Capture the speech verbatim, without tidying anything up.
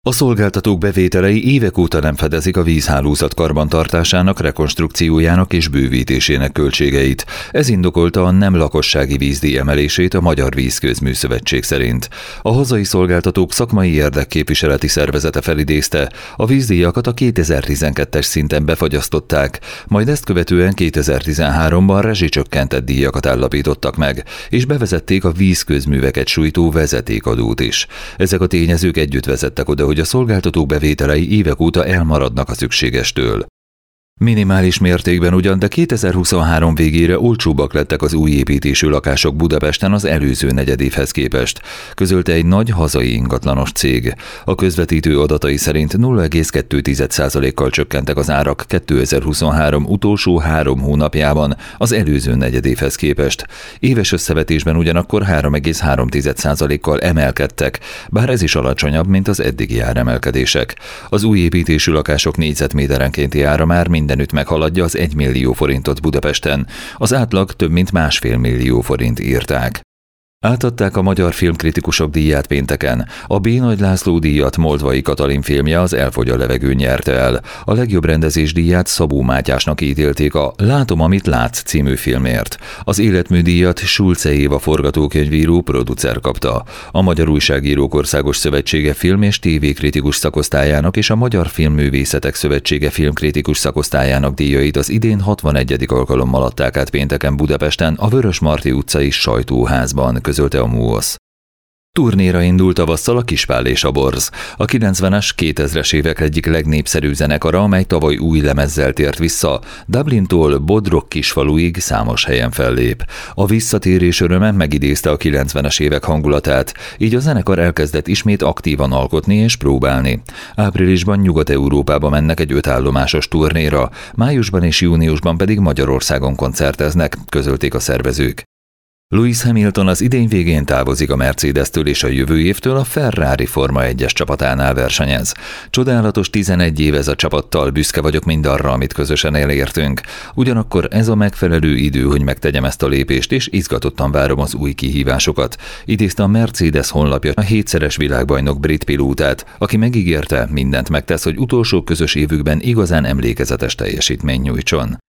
A szolgáltatók bevételei évek óta nem fedezik a vízhálózat karbantartásának, rekonstrukciójának és bővítésének költségeit. Ez indokolta a nem lakossági vízdíj emelését a Magyar Vízközműszövetség szerint. A hazai szolgáltatók szakmai érdekképviseleti szervezete felidézte, a vízdíjakat a kétezer-tizenkettes szinten befagyasztották, majd ezt követően kétezer-tizenháromban rezsicsökkentett díjakat állapítottak meg, és bevezették a vízközműveket sújtó vezetékadót is. Ezek a tényezők együtt vezettek oda, hogy a szolgáltatók bevételei évek óta elmaradnak a szükségestől. Minimális mértékben ugyan, de kétezer-huszonhárom végére olcsóbbak lettek az új építésű lakások Budapesten az előző negyedévhez képest, közölte egy nagy hazai ingatlanos cég. A közvetítő adatai szerint nulla egész kettő százalékkal csökkentek az árak kétezer-huszonhárom utolsó három hónapjában az előző negyedévhez képest. Éves összevetésben ugyanakkor három egész három százalékkal emelkedtek, bár ez is alacsonyabb, mint az eddigi áremelkedések. Az új építésű lakások négyzetméterenkénti ára már minden mindenütt meghaladja az egy millió forintot Budapesten, az átlag több mint másfél millió forint írták. Átadták a Magyar Filmkritikusok díját pénteken. A B. Nagy László díjat Moldvai Katalin filmje Az Elfogy a levegő nyerte el. A legjobb rendezés díját Szabó Mátyásnak ítélték a Látom, amit látsz című filmért. Az életmű díjat Sulce Éva forgatókönyvíró producer kapta. A Magyar Újságírók Országos Szövetsége film- és tévékritikus szakosztályának és a Magyar Filmművészetek Szövetsége filmkritikus szakosztályának díjait az idén hatvanegyedik alkalommal adták át pénteken Budapesten a Vörösmarty utcai sajtóházban, közölte a MUOSZ. Turnéra indult tavasszal a Kispál és a Borz. A kilencvenes, kétezres évek egyik legnépszerűbb zenekara, amely tavaly új lemezzel tért vissza, Dublintól Bodrog kisfaluig számos helyen fellép. A visszatérés öröme megidézte a kilencvenes évek hangulatát, így a zenekar elkezdett ismét aktívan alkotni és próbálni. Áprilisban Nyugat-Európába mennek egy ötállomásos turnéra, májusban és júniusban pedig Magyarországon koncerteznek, közölték a szervezők. Lewis Hamilton az idény végén távozik a Mercedes-től és a jövő évtől a Ferrari Forma egyes csapatánál versenyez. Csodálatos tizenegy év ez a csapattal, büszke vagyok mindarra, amit közösen elértünk. Ugyanakkor ez a megfelelő idő, hogy megtegyem ezt a lépést, és izgatottan várom az új kihívásokat. Idézte a Mercedes honlapja a hétszeres világbajnok brit pilótát, aki megígérte, mindent megtesz, hogy utolsó közös évükben igazán emlékezetes teljesítmény nyújtson.